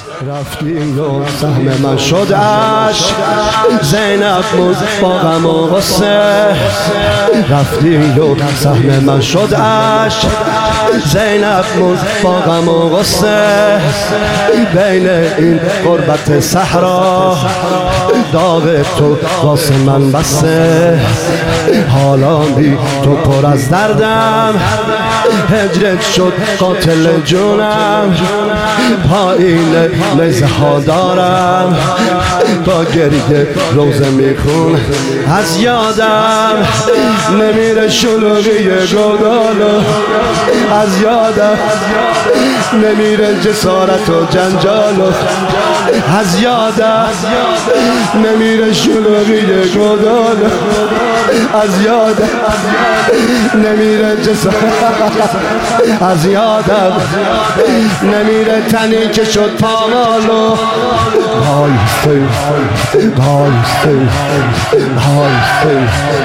رفتی و سهم من شد عشق، زینب موند با غم و غصه. رفتی و سهم من شد عشق، زینب موند با غم و غصه. بین این غربت صحرا داغ تو واسه من بسه. حالا بی تو پر از دردم، هجرت شد قاتل جونم. پایین نیزه ها دارم، با گریه روزه میخون. از یادم نمیره شلوغی گودالو، از یادم نمیره جسارت و جنجالو، از یادم نمیره شلوغی گودالو، از یادم نمیره جسارت، از یادم نمیره تنی که شد پامالو. بایسته بایسته بایسته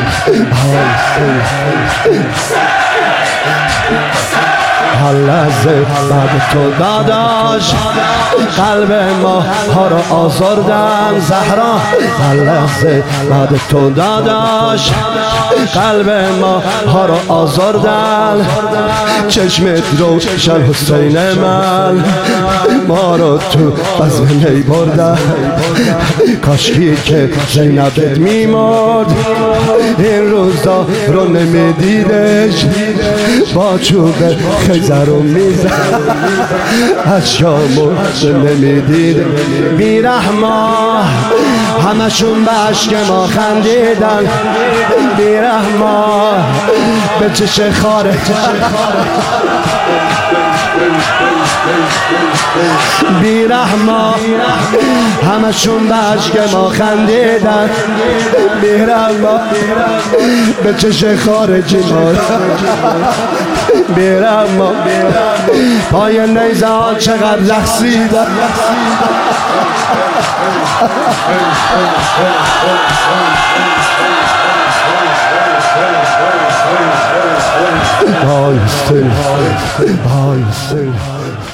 بایسته. هر لحظه بعد تو داداش قلب ما ها را آزردن زهرا. هر لحظه بعد تو داداش قلب ما ها را آزردن. چشمت روشن حسین من، ما رو تو بزم می بردن. کاشکی که زینبت میمرد، این روزا رو نمیدیدش. با چوب خیزر رو میزد، اشکامو نمیدید. بیرحما همشون به عشق ما خندیدن. بیرحما به چش خاره، بیرحما همشون به عشق ما خندیدن. بیرحما به چش خارجی ما، بیرحما پای نیزه ها چقدر لغزیدن. بایسته بایسته